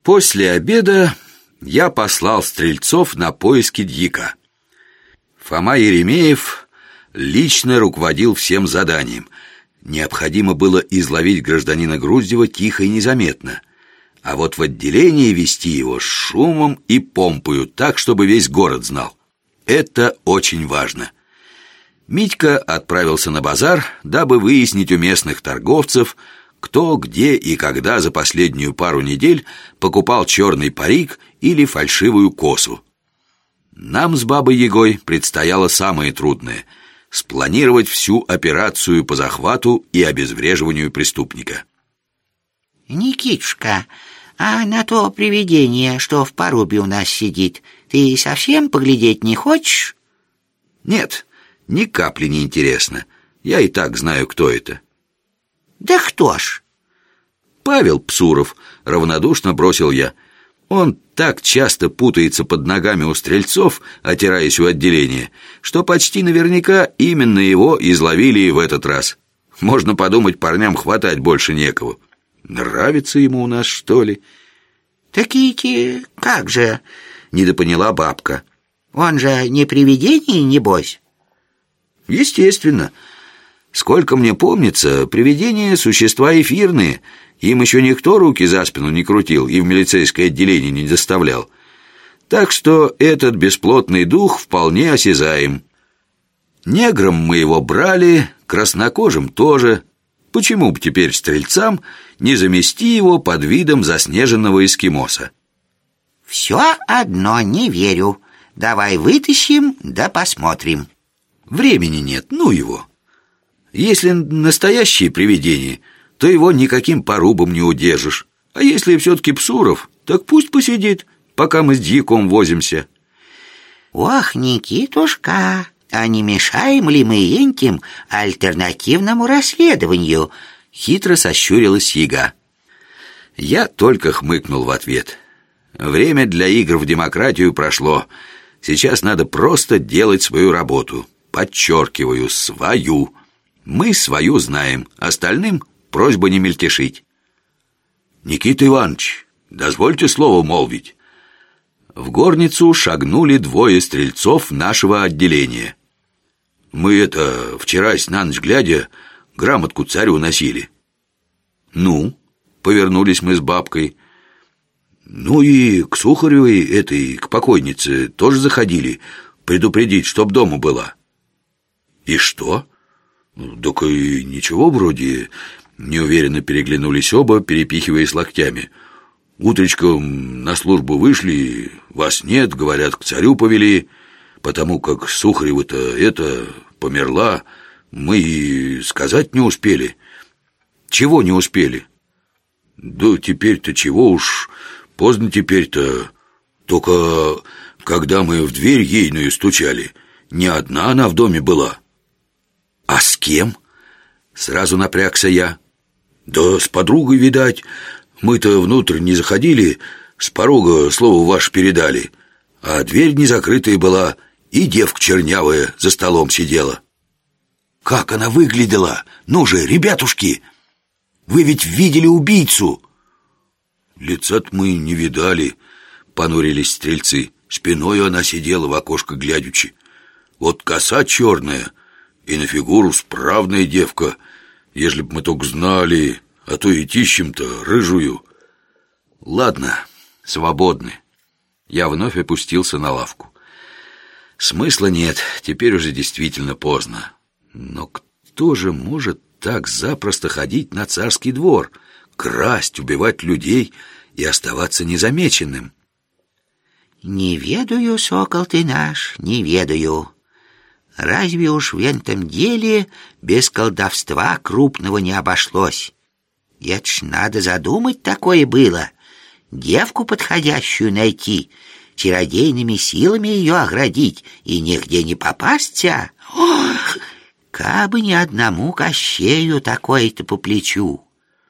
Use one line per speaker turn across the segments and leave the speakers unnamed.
После обеда я послал стрельцов на поиски дьяка. Фома Еремеев лично руководил всем заданием. Необходимо было изловить гражданина Груздева тихо и незаметно, а вот в отделение вести его с шумом и помпою, так, чтобы весь город знал. Это очень важно. Митька отправился на базар, дабы выяснить у местных торговцев, кто, где и когда за последнюю пару недель покупал черный парик или фальшивую косу. Нам с бабой Ягой предстояло самое трудное — спланировать всю операцию по захвату и обезвреживанию преступника.
Никитушка, а на то привидение, что в порубе у нас сидит, ты совсем поглядеть не хочешь?
Нет, ни капли не интересно. Я и так знаю, кто это.
Да кто ж?
Павел Псуров, равнодушно бросил я. Он так часто путается под ногами у стрельцов, отираясь у отделения, что почти наверняка именно его изловили и в этот раз. Можно подумать, парням хватать больше некого. Нравится ему у нас, что ли?
Такие-те, как же?
Недопоняла бабка.
Он же не привидение, небось?
Естественно. Сколько мне помнится, привидения — существа эфирные. Им еще никто руки за спину не крутил и в милицейское отделение не доставлял. Так что этот бесплотный дух вполне осязаем. Неграм мы его брали, краснокожим тоже. Почему бы теперь стрельцам не замести его под видом заснеженного эскимоса?
Все одно не верю. Давай вытащим, да посмотрим.
Времени нет, ну его. Если настоящее привидение, то его никаким порубом не удержишь. А если все-таки Псуров, так пусть посидит, пока мы с дьяком возимся.
Ох, Никитушка, а не мешаем ли мы этим альтернативному расследованию?
Хитро сощурилась Яга. Я только хмыкнул в ответ. Время для игр в демократию прошло. Сейчас надо просто делать свою работу. Подчеркиваю, свою. Мы свою знаем, остальным просьба не мельтешить. Никита Иванович, дозвольте слово молвить. В горницу шагнули двое стрельцов нашего отделения. Мы вчера на ночь глядя грамотку царю носили. Ну, повернулись мы с бабкой. Ну и к Сухаревой, к покойнице, тоже заходили, предупредить, чтоб дома была. И что? Так и ничего вроде. Неуверенно переглянулись оба, перепихиваясь локтями. Утречком на службу вышли, вас нет, говорят, к царю повели, потому как Сухарева-то померла, мы и сказать не успели. Чего не успели? Да теперь-то чего уж, поздно теперь-то. Только когда мы в дверь ейную стучали, не одна она в доме была. А с кем? Сразу напрягся я. Да с подругой, видать. Мы-то внутрь не заходили, с порога слово ваше передали. А дверь не закрытая была, и девка чернявая за столом сидела. Как она выглядела? Ну же, ребятушки, вы ведь видели убийцу? Лица-то мы не видали, понурились стрельцы. Спиною она сидела в окошко глядячи. Вот коса черная, и на фигуру справная девка. Ежели б мы только знали, а то и тищем-то рыжую. Ладно, свободны. Я вновь опустился на лавку. Смысла нет, теперь уже действительно поздно. Но кто же может так запросто ходить на царский двор, красть, убивать людей и оставаться незамеченным?
Не ведаю, сокол ты наш, не ведаю. Разве уж в этом деле без колдовства крупного не обошлось? Это ж надо задумать такое было. Девку подходящую найти, чародейными силами ее оградить и нигде не попасться. Ох, кабы ни одному Кощею такое-то по плечу.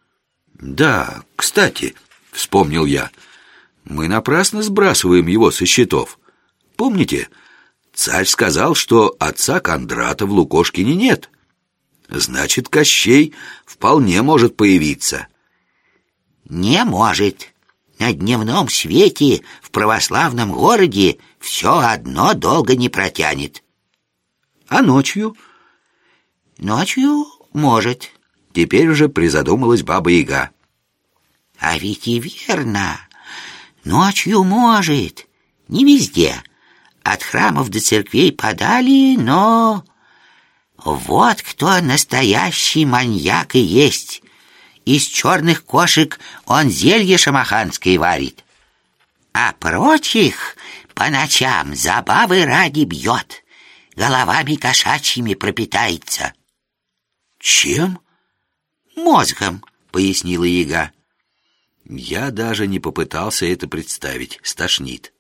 Да, кстати, вспомнил я, мы напрасно сбрасываем его со счетов. Помните, царь сказал, что отца Кондрата в Лукошкине нет. Значит, Кощей вполне может появиться.
Не может. На дневном свете в православном городе все одно долго не протянет.
А ночью?
Ночью может.
Теперь уже призадумалась Баба-Яга.
А ведь и верно. Ночью может. Не везде. От храмов до церквей подали, но... Вот кто настоящий маньяк и есть. Из черных кошек он зелье шамаханское варит. А прочих по ночам забавы ради бьет. Головами кошачьими пропитается.
Чем?
Мозгом, пояснила Яга.
Я даже не попытался это представить. Стошнит.